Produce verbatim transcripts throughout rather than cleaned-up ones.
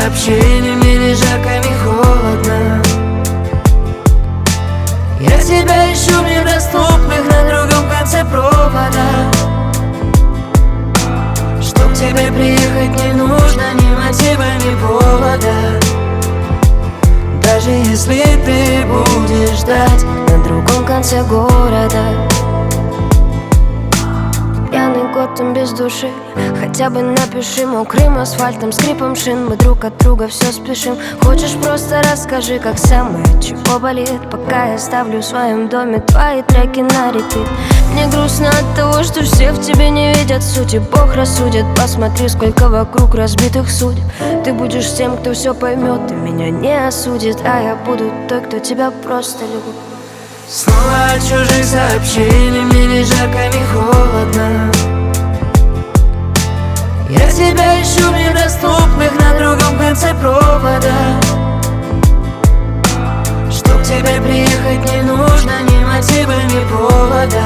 сообщений, мне ни жарко, ни холодно. Я тебя ищу в недоступных на другом конце провода. Чтоб к тебе приехать не нужно ни мотива, ни повода. Даже если ты будешь ждать на другом конце города. Пьяный год, там без души. Хотя бы напиши мокрым асфальтом, скрипом шин. Мы друг от друга все спешим. Хочешь, просто расскажи, как самое, чего болит. Пока я ставлю в своем доме твои треки на репит. Мне грустно от того, что все в тебе не видят сути. Бог рассудит, посмотри, сколько вокруг разбитых судеб. Ты будешь тем, кто все поймет, и меня не осудит. А я буду той, кто тебя просто любит. Снова от чужих сообщений, мне ни жарко, ни холодно. Я тебя ищу в недоступных на другом конце провода. Чтоб к тебе приехать не нужно ни мотива, ни повода.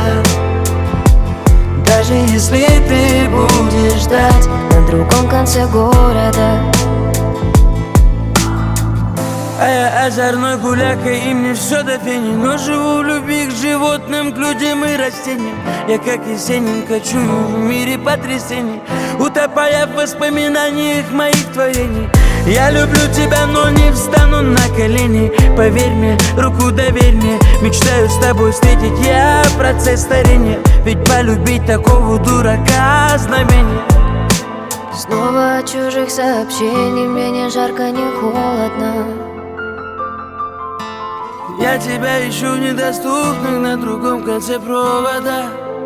Даже если ты будешь ждать на другом конце города. А я озорной гуляка, и мне все до фени. Но живу в любви к животным, к людям и растениям. Я как Есенин кочую в мире потрясений, утопая в воспоминаниях моих творений. Я люблю тебя, но не встану на колени. Поверь мне, руку доверь мне. Мечтаю с тобой встретить я процесс старения. Ведь полюбить такого дурака знамение. Снова от чужих сообщений, мне ни жарко, ни холодно. Я тебя ищу в недоступных на другом конце провода.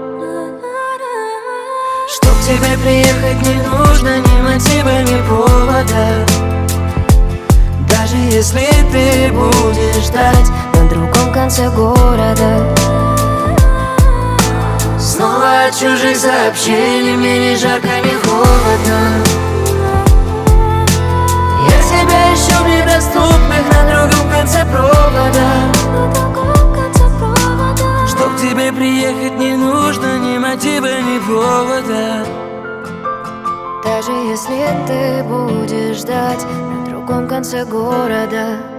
Чтоб к тебе приехать не нужно ни мотива, ни повода. Даже если ты будешь ждать на другом конце города. Снова от чужих сообщений, мне ни жарко, ни холодно. Я тебя ищу в недоступных на другом конце провода. Чтоб к тебе приехать не нужно ни мотива, ни повода. Даже если ты будешь ждать на другом конце города.